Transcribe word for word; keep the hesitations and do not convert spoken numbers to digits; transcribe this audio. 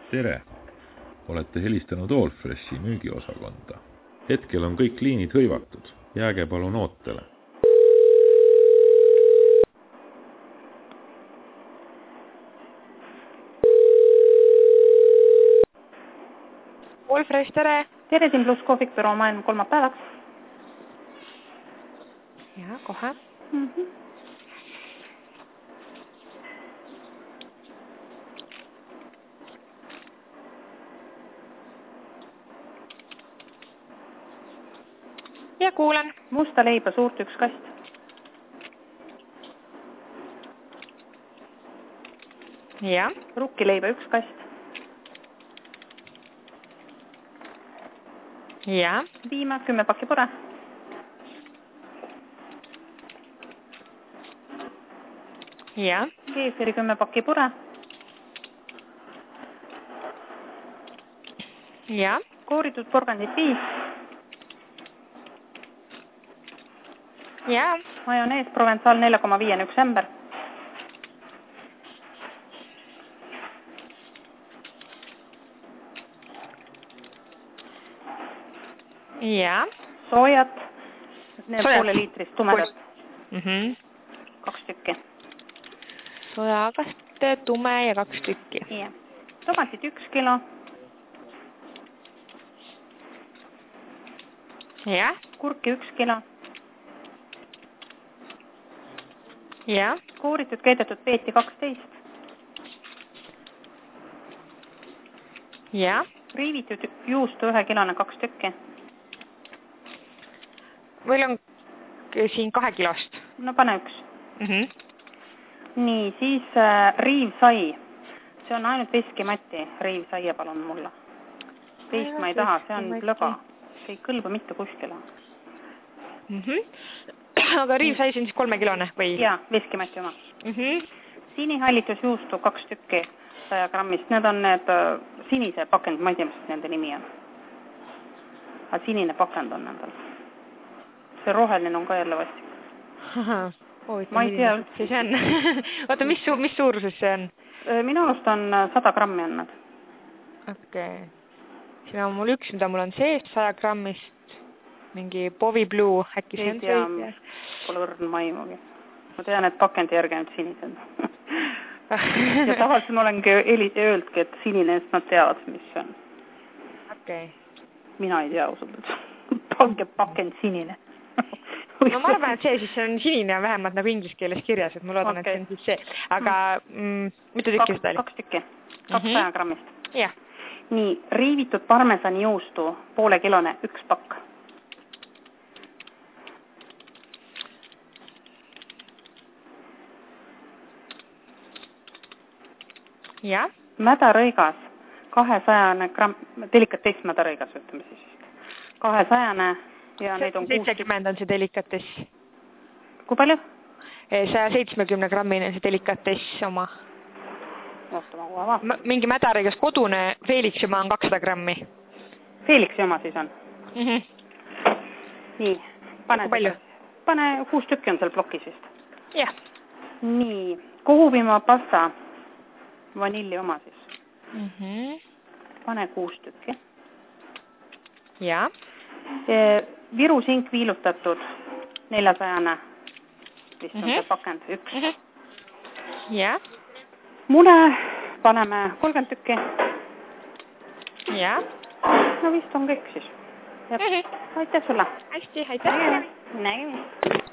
Tere! Olete helistanud Allfreshi müügiosakonda. Hetkel on kõik liinid hõivatud. Jääge palun ootele. Allfresh, tere! Tere, siin pluss kohvikbüroo maailm kolmapäevaks. Ja, kohe. Mm-hmm. Ja kuulen. Musta leiba suurt üks kast. Ja. Rukkileiba üks kast. Ja. Piima, kümme pakki pure. Ja. Keefiri, kümme pakki pure. Ja. Kooritud porgandid viis. Ja. Majonees Provençal neli koma viis üks ämber. Ja. Soojat, Soojat. poole liitrist tumedat. Mhm. Kaks tükki. Soojakaste, tume ja kaks tükki. Ja. Tomatit üks kilo. Ja. Kurki üks kilo. Ja. Kooritud keedetud peeti kaksteist. Ja. Riivitud juustu ühe kilone kaks tükki. Meil on siin kahe kilost. No pane üks. Mhm. Nii, siis äh, riivsai. See on ainult veskimatti. Riivsaia palun mulle. Teist ma ei taha, see on löga. See ei kõlba mitte kuskile. Mhm. Aga riivsai see on siis kolme kilone või? Jaa, veskimatti oma. Mhm. Sinihallitusjuustu kaks tükki saja grammist. Need on need äh, sinise pakend, ma ei tea, mis nende nimi on. Aga sinine pakend on nendel. See roheline on ka jälle vastik. Ma ei tea üldse. See on. Oota, mis, su mis suuruses see on? Minu arust on sada grammi on nad. Okei. Okay. Siin on mul üks, mida mul on sees saja grammist. Mingi Bovi Blue, äkki see on see õige? Pole õrn maimugi. Ma tean, et pakendi järgi on sinised. Ja tavaliselt ma olengi öeldki, et sinine, sest nad teavad, mis see on. Okei. Okay. Mina ei tea ausalt. Pange pakend sinine. No ma arvan, et see siis on sinine ja vähemalt nagu inglise keeles kirjas, et ma loodan, okay. Et see on siis see. Aga mm, mitu tükki seda oli? Kaks tükki. kakssada grammist. Jah. Nii, riivitud parmesani juustu poole kilone üks pakk. Ja. Mädarõigas kahesajane gramm, delikatess mädarõigas, ütleme siis. kahesajane ja neid on seitsekümmend on see delikatess. Kui palju? saja seitsmekümne grammine see delikatess oma. Ootama kohe vaata. Mingi mädarõigas kodune Felixi oma on kakssada grammi. Felixi oma siis on? Mhm. Nii. Pane, palju? Pane kuus tükki on seal plokis vist. Jah. Nii. Kohupima pasta. Vanilli oma siis. Mhm. Pane kuus tükki. Ja. Viru sink viilutatud neljasajane. Vist on see pakend üks. Ja. Mune paneme kolmkümmend tükki. Ja. No vist on kõik siis. Aitäh sulle. Hästi, aitäh. Nägemist.